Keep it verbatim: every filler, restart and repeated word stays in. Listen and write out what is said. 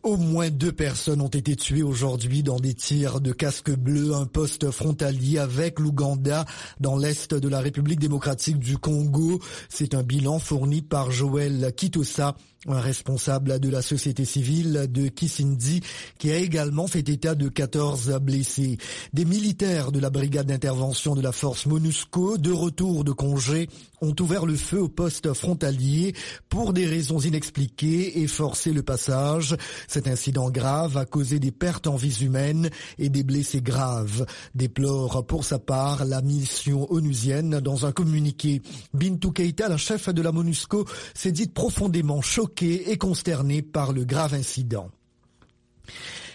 Au moins deux personnes ont été tuées aujourd'hui dans des tirs de casque bleu, un poste frontalier avec l'Ouganda dans l'est de la République démocratique du Congo. C'est un bilan fourni par Joël Kitosa, un responsable de la société civile de Kisindi, qui a également fait état de quatorze blessés. Des militaires de la brigade d'intervention de la force MONUSCO, de retour de congé, ont ouvert le feu au poste frontalier pour des raisons inexpliquées et forcé le passage. Cet incident grave a causé des pertes en vies humaines et des blessés graves, déplore pour sa part la mission onusienne dans un communiqué. Bintou Keïta, la chef de la MONUSCO, s'est dite profondément choquée et consternée par le grave incident.